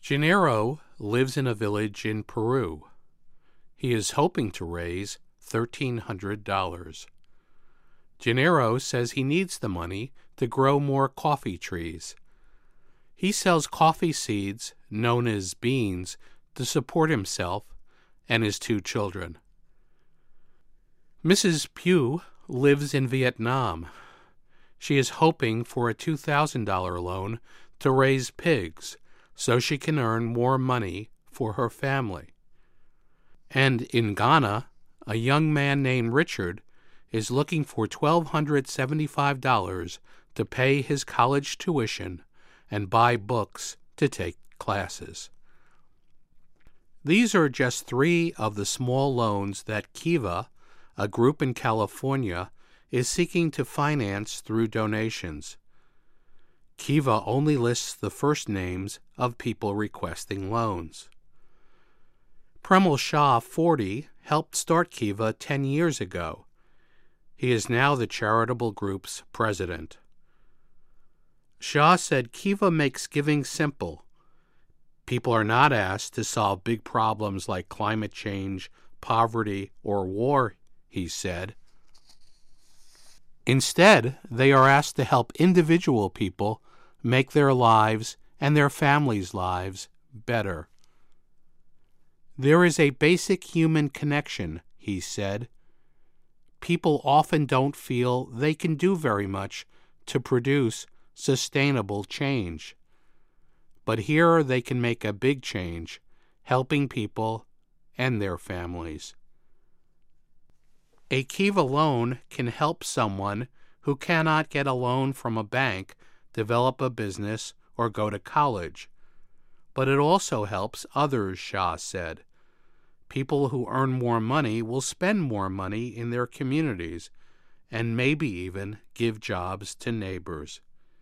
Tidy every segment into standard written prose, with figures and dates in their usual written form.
Gennaro lives in a village in Peru. He is hoping to raise $1,300. Gennaro says he needs the money to grow more coffee trees. He sells coffee seeds, known as beans, to support himself and his 2 children. Mrs. Pugh lives in Vietnam. She is hoping for a $2,000 loan to raise pigs so she can earn more money for her family. And in Ghana, a young man named Richard is looking for $1,275 to pay his college tuition and buy books to take classes. These are just 3 of the small loans that Kiva, a group in California, is seeking to finance through donations. Kiva only lists the first names of people requesting loans. Premal Shah, 40, helped start Kiva 10 years ago. He is now the charitable group's president. Shah said Kiva makes giving simple. People are not asked to solve big problems like climate change, poverty, or war, he said. Instead, they are asked to help individual people make their lives and their families' lives better. There is a basic human connection, he said. People often don't feel they can do very much to produce sustainable change. But here they can make a big change, helping people and their families. A Kiva loan can help someone who cannot get a loan from a bank develop a business or go to college. But it also helps others, Shah said. People who earn more money will spend more money in their communities and maybe even give jobs to neighbors.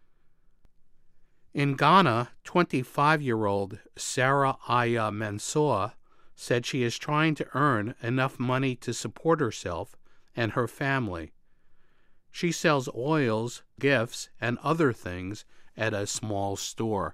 In Ghana, 25-year-old Sarah Aya Mensah said she is trying to earn enough money to support herself and her family. She sells oils, gifts, and other things at a small store.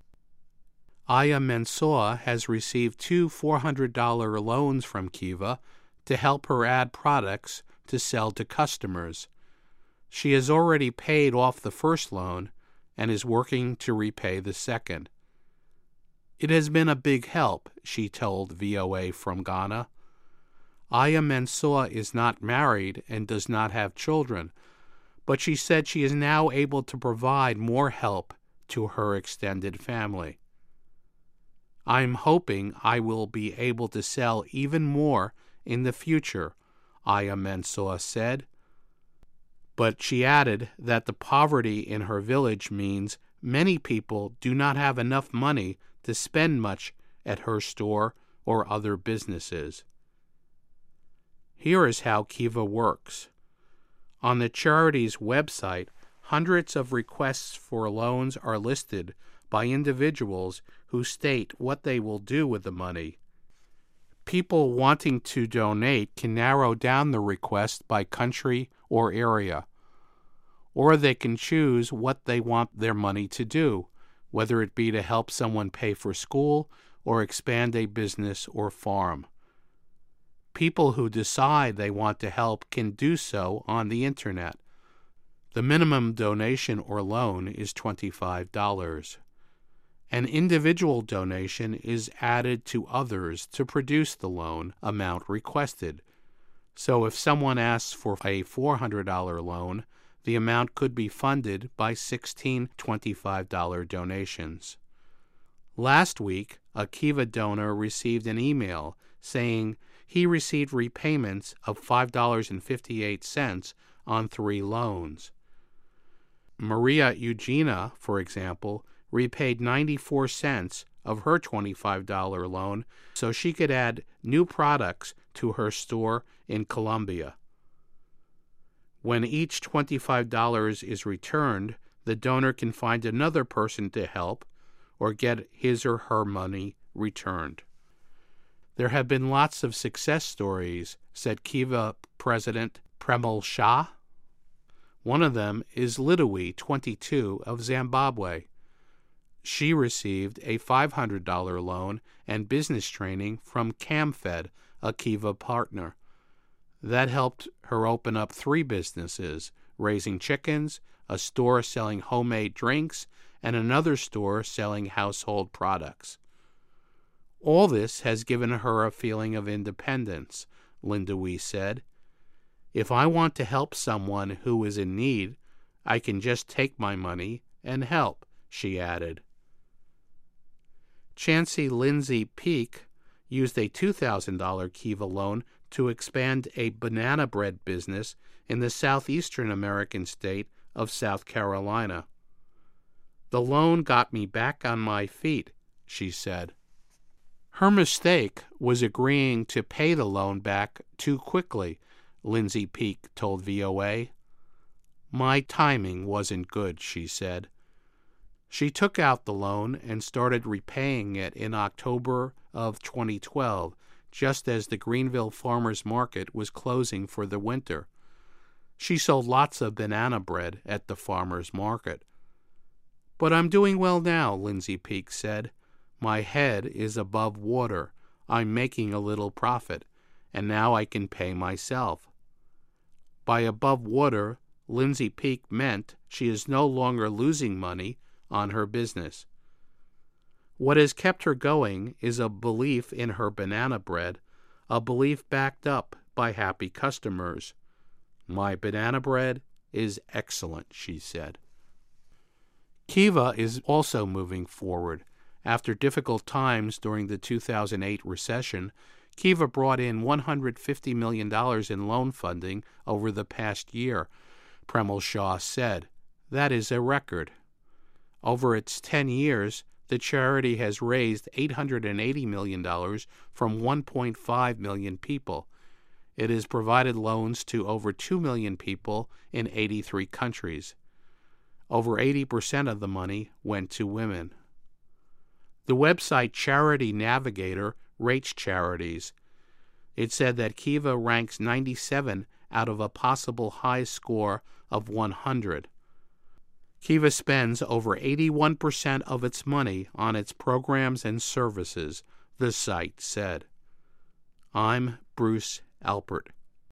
Aya Mensah has received 2 $400 loans from Kiva to help her add products to sell to customers. She has already paid off the first loan and is working to repay the second. It has been a big help, she told VOA from Ghana. Aya Mensah is not married and does not have children, but she said she is now able to provide more help to her extended family. I'm hoping I will be able to sell even more in the future, Aya Mensah said. But she added that the poverty in her village means many people do not have enough money to spend much at her store or other businesses. Here is how Kiva works. On the charity's website, hundreds of requests for loans are listed by individuals who state what they will do with the money. People wanting to donate can narrow down the request by country or area, or they can choose what they want their money to do, whether it be to help someone pay for school or expand a business or farm. People who decide they want to help can do so on the internet. The minimum donation or loan is $25. An individual donation is added to others to produce the loan amount requested. So if someone asks for a $400 loan, the amount could be funded by 16 $25 donations. Last week, a Kiva donor received an email saying he received repayments of $5.58 on 3 loans. Maria Eugenia, for example, repaid 94 cents of her $25 loan so she could add new products to her store in Colombia. When each $25 is returned, the donor can find another person to help or get his or her money returned. There have been lots of success stories, said Kiva President Premal Shah. One of them is Lidawi, 22, of Zimbabwe. She received a $500 loan and business training from CamFed, a Kiva partner. That helped her open up 3 businesses, raising chickens, a store selling homemade drinks, and another store selling household products. All this has given her a feeling of independence, Linda Wee said. If I want to help someone who is in need, I can just take my money and help, she added. Chancey Lindsay Peak used a $2,000 Kiva loan to expand a banana bread business in the southeastern American state of South Carolina. The loan got me back on my feet, she said. Her mistake was agreeing to pay the loan back too quickly, Lindsay Peak told VOA. My timing wasn't good, she said. She took out the loan and started repaying it in October of 2012, just as the Greenville Farmers Market was closing for the winter. She sold lots of banana bread at the farmers market. But I'm doing well now, Lindsay Peak said. My head is above water. I'm making a little profit, and now I can pay myself. By above water, Lindsay Peak meant she is no longer losing money on her business. What has kept her going is a belief in her banana bread, a belief backed up by happy customers. My banana bread is excellent, she said. Kiva is also moving forward. After difficult times during the 2008 recession, Kiva brought in $150 million in loan funding over the past year, Premal Shah said. That is a record. Over its 10 years, the charity has raised $880 million from 1.5 million people. It has provided loans to over 2 million people in 83 countries. Over 80% of the money went to women. The website Charity Navigator rates charities. It said that Kiva ranks 97 out of a possible high score of 100. Kiva spends over 81% of its money on its programs and services, the site said. I'm Bruce Alpert.